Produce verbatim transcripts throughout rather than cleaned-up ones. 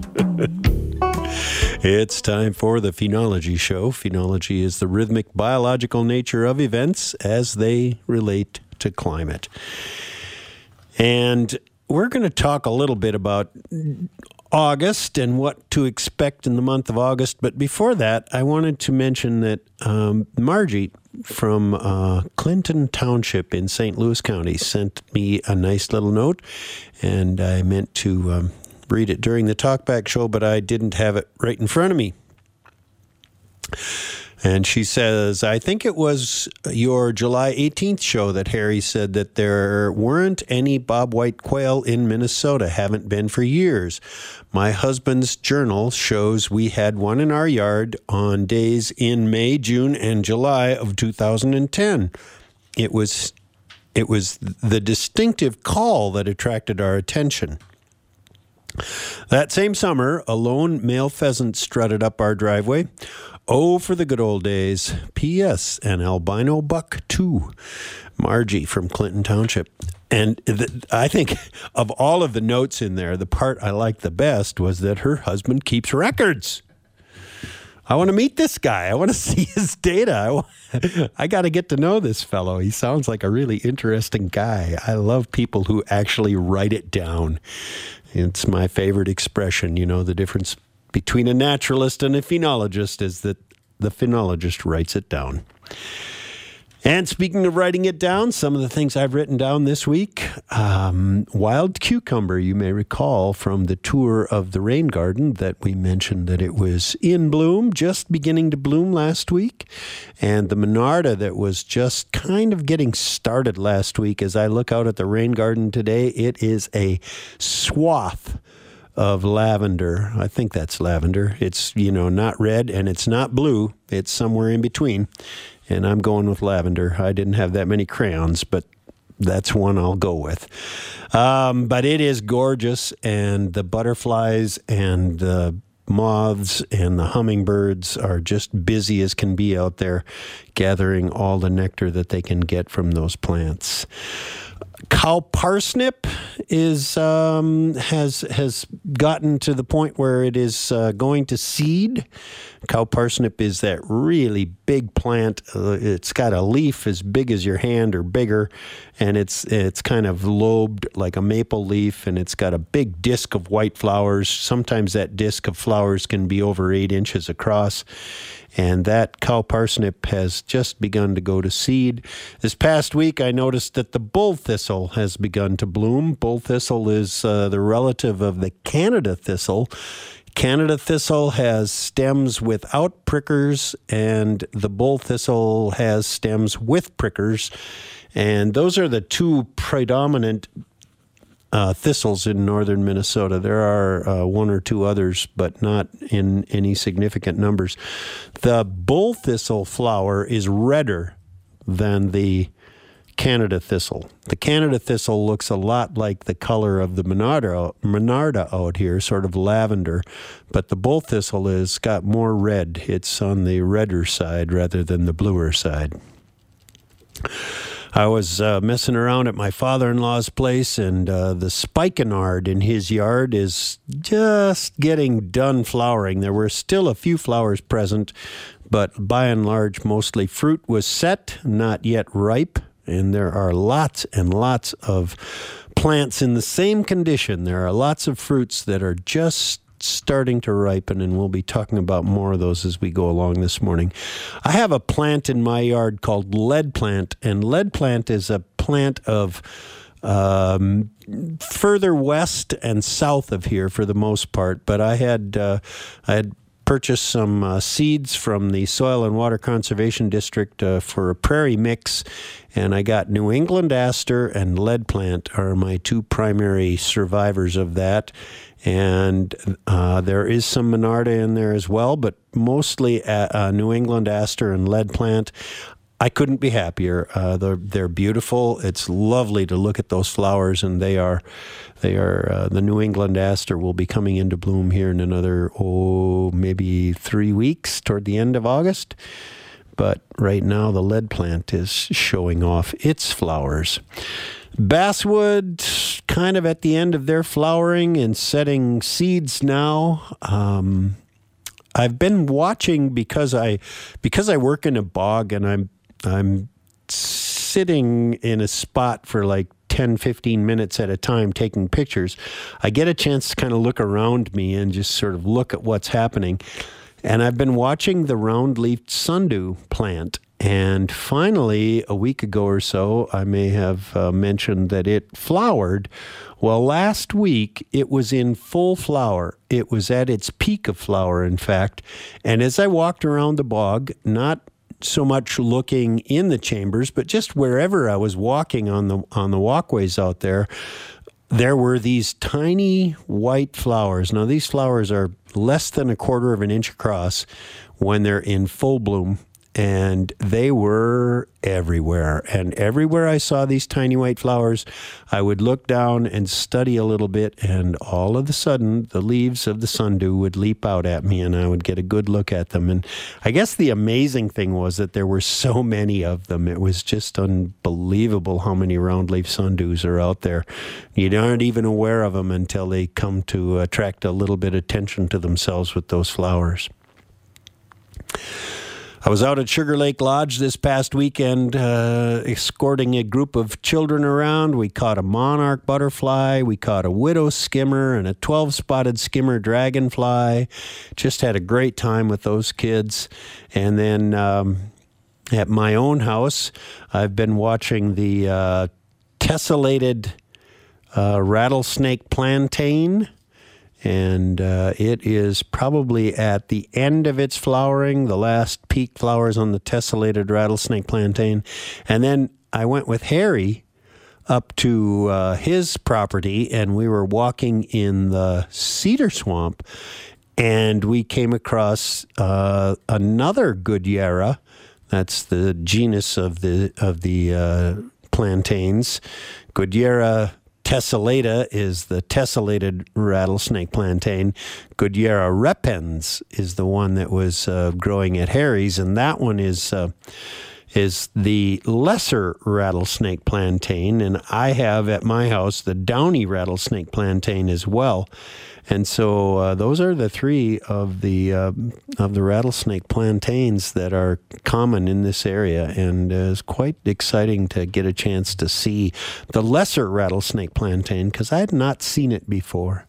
It's time for the Phenology Show. Phenology is the rhythmic biological nature of events as they relate to climate. And we're going to talk a little bit about August and what to expect in the month of August. But before that, I wanted to mention that um, Margie from uh, Clinton Township in Saint Louis County sent me a nice little note, and I meant to um, read it during the Talkback show, but I didn't have it right in front of me. And she says, I think it was your July eighteenth show that Harry said that there weren't any bobwhite quail in Minnesota, haven't been for years. My husband's journal shows we had one in our yard on days in May, June, and July of two thousand ten. It was, it was the distinctive call that attracted our attention. That same summer, a lone male pheasant strutted up our driveway. Oh, for the good old days. P S. An albino buck, too. Margie from Clinton Township. And th- I think of all of the notes in there, the part I liked the best was that her husband keeps records. I want to meet this guy. I want to see his data. I, I got to get to know this fellow. He sounds like a really interesting guy. I love people who actually write it down. It's my favorite expression. You know, the difference between a naturalist and a phenologist is that the phenologist writes it down. And speaking of writing it down, some of the things I've written down this week, um, wild cucumber, you may recall from the tour of the rain garden that we mentioned that it was in bloom, just beginning to bloom last week. And the Monarda that was just kind of getting started last week. As I look out at the rain garden today, it is a swath of lavender. I think that's lavender. It's, you know, not red and it's not blue. It's somewhere in between. And I'm going with lavender. I didn't have that many crayons, but that's one I'll go with. Um, but it is gorgeous, and the butterflies and the moths and the hummingbirds are just busy as can be out there, gathering all the nectar that they can get from those plants. Cow parsnip is um, has has gotten to the point where it is uh, going to seed. Cow parsnip is that really big plant. Uh, it's got a leaf as big as your hand or bigger, and it's it's kind of lobed like a maple leaf, and it's got a big disc of white flowers. Sometimes that disc of flowers can be over eight inches across. And that cow parsnip has just begun to go to seed. This past week, I noticed that the bull thistle has begun to bloom. Bull thistle is uh, the relative of the Canada thistle. Canada thistle has stems without prickers, and the bull thistle has stems with prickers. And those are the two predominant Uh, thistles in northern Minnesota. There are uh, one or two others, but not in any significant numbers. The bull thistle flower is redder than the Canada thistle. The Canada thistle looks a lot like the color of the Monarda, Monarda out here, sort of lavender, but the bull thistle is got more red. It's on the redder side rather than the bluer side. I was uh, messing around at my father-in-law's place, and uh, the spikenard in his yard is just getting done flowering. There were still a few flowers present, but by and large, mostly fruit was set, not yet ripe, and there are lots and lots of plants in the same condition. There are lots of fruits that are just starting to ripen, and we'll be talking about more of those as we go along this morning. I have a plant in my yard called lead plant, and lead plant is a plant of um, further west and south of here for the most part, but I had uh, I had purchased some uh, seeds from the Soil and Water Conservation District uh, for a prairie mix, and I got New England aster and lead plant are my two primary survivors of that. And uh, there is some Monarda in there as well, but mostly uh, uh, New England aster and lead plant. I couldn't be happier. Uh, they're they're beautiful. It's lovely to look at those flowers, and they are they are uh, the New England aster will be coming into bloom here in another oh maybe three weeks toward the end of August. But right now the lead plant is showing off its flowers. Basswood, kind of at the end of their flowering and setting seeds now. Um, I've been watching because I because I work in a bog and I'm I'm sitting in a spot for like ten, fifteen minutes at a time taking pictures. I get a chance to kind of look around me and just sort of look at what's happening. And I've been watching the round-leafed sundew plant. And finally, a week ago or so, I may have uh, mentioned that it flowered. Well, last week, it was in full flower. It was at its peak of flower, in fact. And as I walked around the bog, not so much looking in the chambers, but just wherever I was walking on the on the walkways out there, there were these tiny white flowers. Now, these flowers are less than a quarter of an inch across when they're in full bloom, and they were everywhere. And everywhere I saw these tiny white flowers, I would look down and study a little bit, and all of a sudden, the leaves of the sundew would leap out at me, and I would get a good look at them. And I guess the amazing thing was that there were so many of them. It was just unbelievable how many roundleaf sundews are out there. You aren't even aware of them until they come to attract a little bit of attention to themselves with those flowers. I was out at Sugar Lake Lodge this past weekend uh, escorting a group of children around. We caught a monarch butterfly, we caught a widow skimmer, and a twelve-spotted skimmer dragonfly. Just had a great time with those kids. And then um, at my own house, I've been watching the uh, tessellated uh, rattlesnake plantain. And uh, it is probably at the end of its flowering, the last peak flowers on the tessellated rattlesnake plantain. And then I went with Harry up to uh, his property, and we were walking in the cedar swamp, and we came across uh, another Goodyera. That's the genus of the of the uh, plantains. Goodyera tessellata is the tessellated rattlesnake plantain. Goodyera repens is the one that was uh, growing at Harry's, and that one is uh, is the lesser rattlesnake plantain. And I have at my house the downy rattlesnake plantain as well. And so uh, those are the three of the uh, of the rattlesnake plantains that are common in this area, and uh, it's quite exciting to get a chance to see the lesser rattlesnake plantain because I had not seen it before.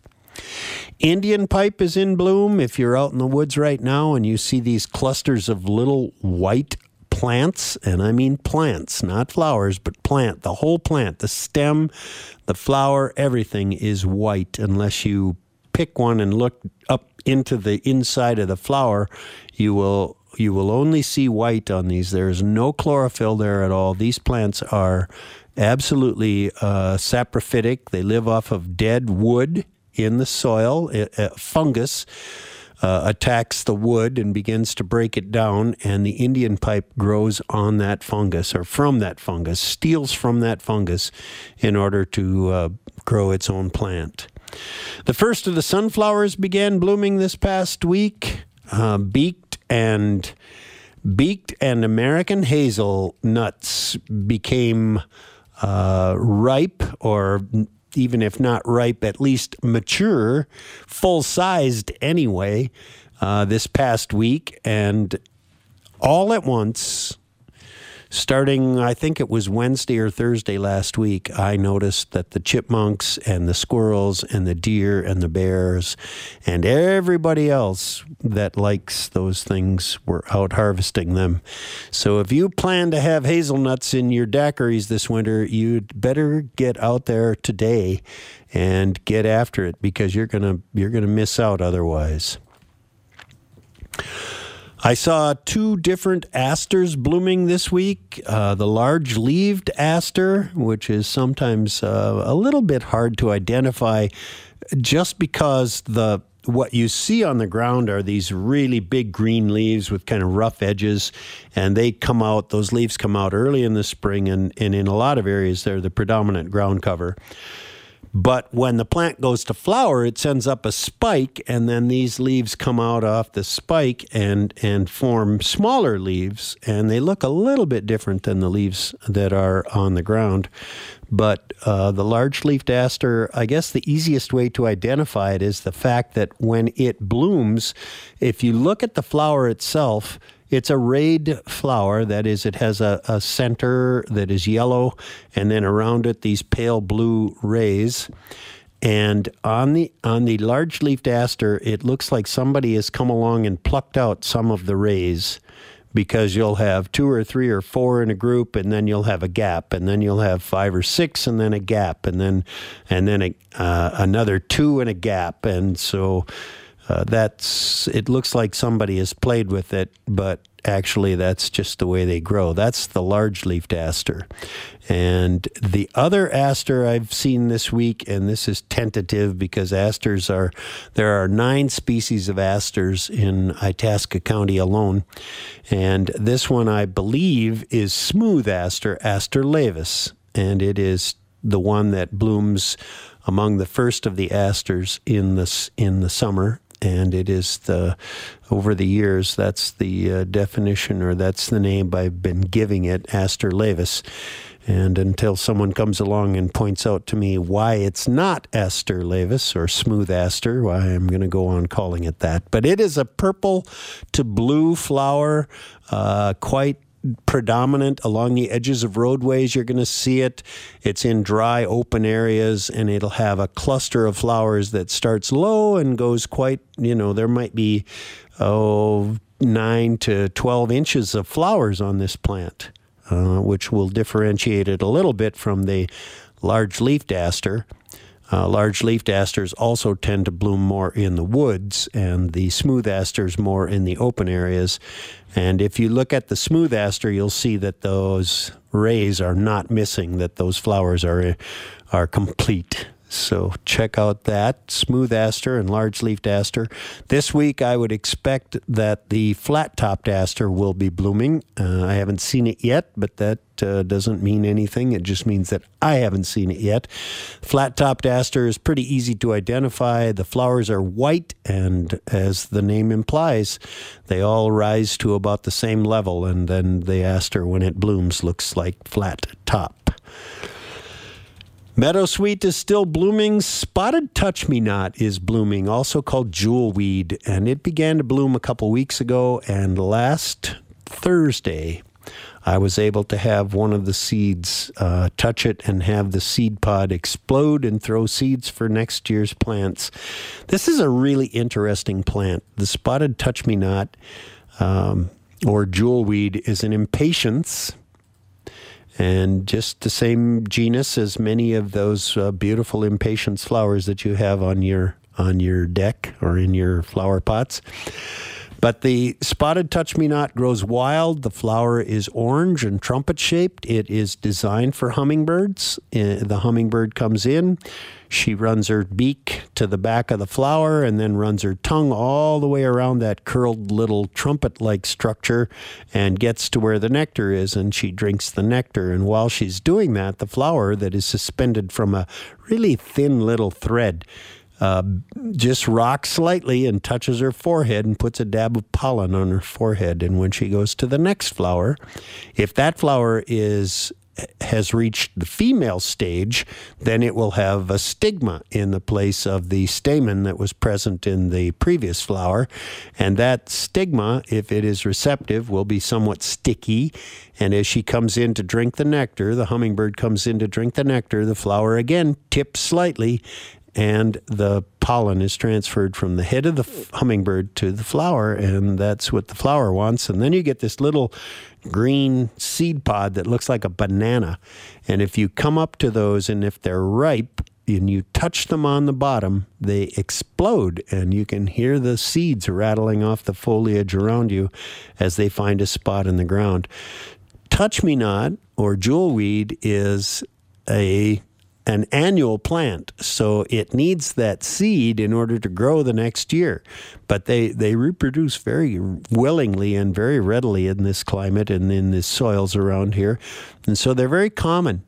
Indian pipe is in bloom. If you're out in the woods right now and you see these clusters of little white plants, and I mean plants, not flowers, but plant, the whole plant, the stem, the flower, everything is white unless you pick one and look up into the inside of the flower. You will you will only see white on these. There is no chlorophyll there at all. These plants are absolutely uh, saprophytic. They live off of dead wood in the soil. It, uh, fungus uh, attacks the wood and begins to break it down, and the Indian pipe grows on that fungus or from that fungus, steals from that fungus in order to uh, grow its own plant. The first of the sunflowers began blooming this past week. Uh, beaked and beaked and American hazelnuts became uh, ripe, or even if not ripe, at least mature, full-sized anyway, uh, this past week. And all at once, starting, I think it was Wednesday or Thursday last week, I noticed that the chipmunks and the squirrels and the deer and the bears and everybody else that likes those things were out harvesting them. So if you plan to have hazelnuts in your daiquiris this winter, you'd better get out there today and get after it, because you're gonna you're gonna miss out otherwise. I saw two different asters blooming this week. Uh, the large-leaved aster, which is sometimes uh, a little bit hard to identify just because the what you see on the ground are these really big green leaves with kind of rough edges, and they come out, those leaves come out early in the spring, and, and in a lot of areas they're the predominant ground cover. But when the plant goes to flower, it sends up a spike, and then these leaves come out off the spike and, and form smaller leaves, and they look a little bit different than the leaves that are on the ground. But uh, the large-leafed aster, I guess the easiest way to identify it is the fact that when it blooms, if you look at the flower itself, it's a rayed flower. That is, it has a, a center that is yellow, and then around it these pale blue rays. And on the on the large-leafed aster, it looks like somebody has come along and plucked out some of the rays, because you'll have two or three or four in a group, and then you'll have a gap, and then you'll have five or six, and then a gap, and then and then a, uh, another two and a gap, and so uh, that's it looks like somebody has played with it, but actually that's just the way they grow. That's the large-leafed aster. And the other aster I've seen this week, and this is tentative because asters are, there are nine species of asters in Itasca County alone. And this one, I believe, is smooth aster, Aster laevis. And it is the one that blooms among the first of the asters in the, in the summer. And it is the, over the years, that's the uh, definition, or that's the name I've been giving it, Aster laevis. And until someone comes along and points out to me why it's not Aster laevis or smooth aster, why I'm going to go on calling it that. But it is a purple to blue flower, uh, quite predominant along the edges of roadways. You're going to see it. It's in dry, open areas, and it'll have a cluster of flowers that starts low and goes quite, you know, there might be, oh, nine to twelve inches of flowers on this plant, uh, which will differentiate it a little bit from the large-leafed aster. Uh, large-leafed asters also tend to bloom more in the woods, and the smooth asters more in the open areas. And if you look at the smooth aster, you'll see that those rays are not missing, that those flowers are are complete. So check out that, smooth aster and large-leafed aster. This week, I would expect that the flat-topped aster will be blooming. Uh, I haven't seen it yet, but that uh, doesn't mean anything. It just means that I haven't seen it yet. Flat-topped aster is pretty easy to identify. The flowers are white, and as the name implies, they all rise to about the same level, and then the aster, when it blooms, looks like flat top. Meadowsweet is still blooming. Spotted touch-me-not is blooming, also called jewelweed, and it began to bloom a couple weeks ago, and last Thursday I was able to have one of the seeds uh, touch it and have the seed pod explode and throw seeds for next year's plants. This is a really interesting plant. The spotted touch-me-not, um, or jewelweed, is an impatiens, and just the same genus as many of those uh, beautiful impatiens flowers that you have on your on your deck or in your flower pots. But the spotted touch-me-not grows wild. The flower is orange and trumpet-shaped. It is designed for hummingbirds. Uh, the hummingbird comes in. She runs her beak to the back of the flower and then runs her tongue all the way around that curled little trumpet-like structure and gets to where the nectar is, and she drinks the nectar. And while she's doing that, the flower that is suspended from a really thin little thread Uh, just rocks slightly and touches her forehead and puts a dab of pollen on her forehead. And when she goes to the next flower, if that flower is has reached the female stage, then it will have a stigma in the place of the stamen that was present in the previous flower. And that stigma, if it is receptive, will be somewhat sticky. And as she comes in to drink the nectar, the hummingbird comes in to drink the nectar, the flower again tips slightly, and the pollen is transferred from the head of the hummingbird to the flower, and that's what the flower wants. And then you get this little green seed pod that looks like a banana. And if you come up to those, and if they're ripe, and you touch them on the bottom, they explode, and you can hear the seeds rattling off the foliage around you as they find a spot in the ground. Touch-me-not, or jewelweed, is a an annual plant, so it needs that seed in order to grow the next year. But they, they reproduce very willingly and very readily in this climate and in the soils around here. And so they're very common.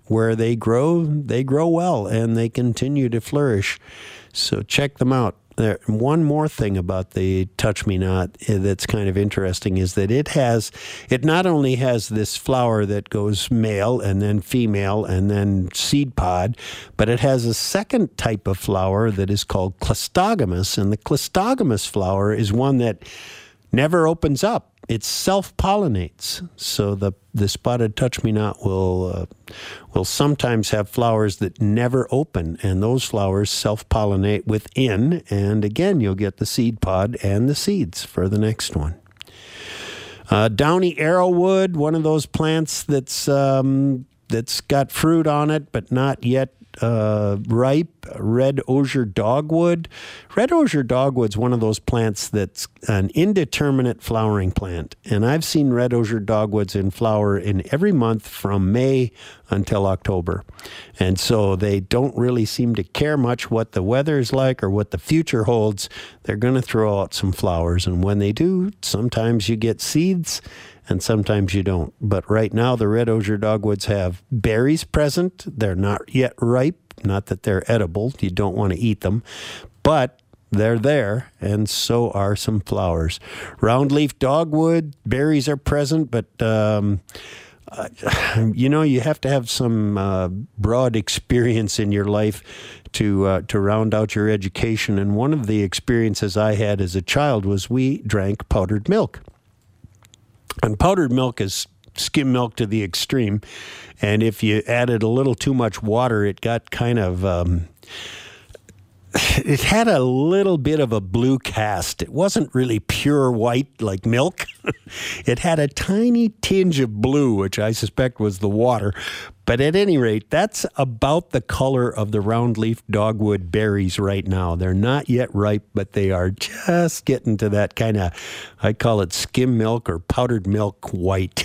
where they grow, they grow well, and they continue to flourish. So check them out. There, one more thing about the Touch Me Not that's kind of interesting is that it has, it not only has this flower that goes male and then female and then seed pod, but it has a second type of flower that is called Clistogamous. And the Clistogamous flower is one that never opens up. It self-pollinates. So the, the spotted touch-me-not will uh, will sometimes have flowers that never open, and those flowers self-pollinate within, and again, you'll get the seed pod and the seeds for the next one. Uh, downy arrowwood, one of those plants that's um, that's got fruit on it, but not yet uh, ripe. Red osier dogwood. Red osier dogwood's one of those plants that's an indeterminate flowering plant. And I've seen red osier dogwoods in flower in every month from May until October. And so they don't really seem to care much what the weather is like or what the future holds. They're going to throw out some flowers. And when they do, sometimes you get seeds and sometimes you don't. But right now, the red osier dogwoods have berries present. They're not yet ripe. Not that they're edible. You don't want to eat them. But they're there, and so are some flowers. Roundleaf dogwood, berries are present, but, um, uh, you know, you have to have some uh, broad experience in your life to uh, to round out your education. And one of the experiences I had as a child was we drank powdered milk. And powdered milk is skim milk to the extreme. And if you added a little too much water, it got kind of, um, it had a little bit of a blue cast. It wasn't really pure white like milk. It had a tiny tinge of blue, which I suspect was the water. But at any rate, that's about the color of the roundleaf dogwood berries right now. They're not yet ripe, but they are just getting to that kind of, I call it skim milk or powdered milk white.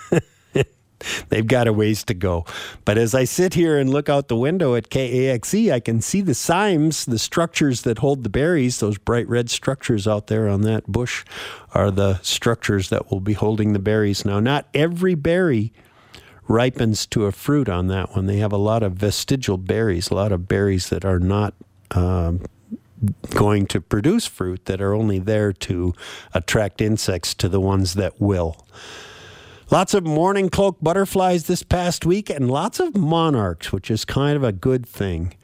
They've got a ways to go. But as I sit here and look out the window at K A X E, I can see the cymes, the structures that hold the berries, those bright red structures out there on that bush are the structures that will be holding the berries. Now, not every berry ripens to a fruit on that one. They have a lot of vestigial berries, a lot of berries that are not um, going to produce fruit, that are only there to attract insects to the ones that will. Lots of morning cloak butterflies this past week, and lots of monarchs, which is kind of a good thing.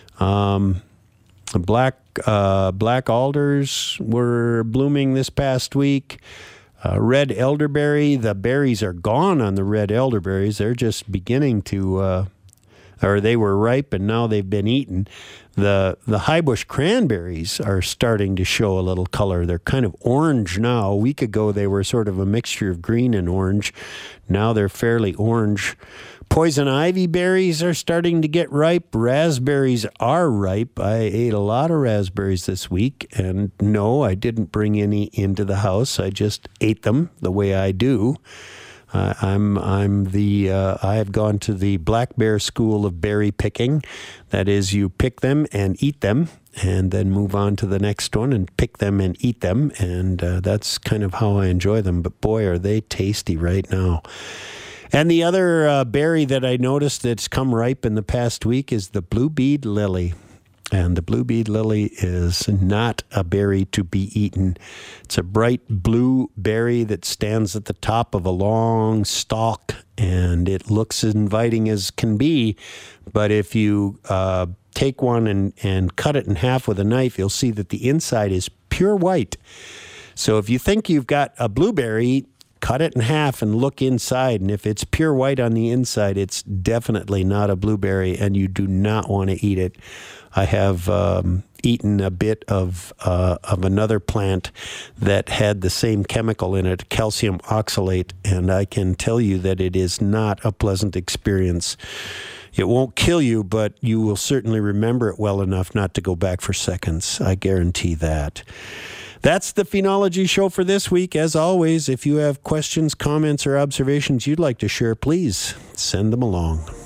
Um, black uh, black alders were blooming this past week. Uh, red elderberry, the berries are gone on the red elderberries. They're just beginning to, uh, or they were ripe and now they've been eaten. The the high bush cranberries are starting to show a little color. They're kind of orange now. A week ago, they were sort of a mixture of green and orange. Now they're fairly orange. Poison ivy berries are starting to get ripe. Raspberries are ripe. I ate a lot of raspberries this week. And no, I didn't bring any into the house. I just ate them the way I do. Uh, I'm I'm the uh, I have gone to the Black Bear School of berry picking. That is, you pick them and eat them, and then move on to the next one and pick them and eat them, and uh, that's kind of how I enjoy them. But boy, are they tasty right now. And the other uh, berry that I noticed that's come ripe in the past week is the blue bead lily. And the blue bead lily is not a berry to be eaten. It's a bright blue berry that stands at the top of a long stalk, and it looks as inviting as can be. But if you uh, take one and, and cut it in half with a knife, you'll see that the inside is pure white. So if you think you've got a blueberry, cut it in half and look inside. And if it's pure white on the inside, it's definitely not a blueberry, and you do not want to eat it. I have um, eaten a bit of uh, of another plant that had the same chemical in it, calcium oxalate, and I can tell you that it is not a pleasant experience. It won't kill you, but you will certainly remember it well enough not to go back for seconds. I guarantee that. That's the Phenology Show for this week. As always, if you have questions, comments, or observations you'd like to share, please send them along.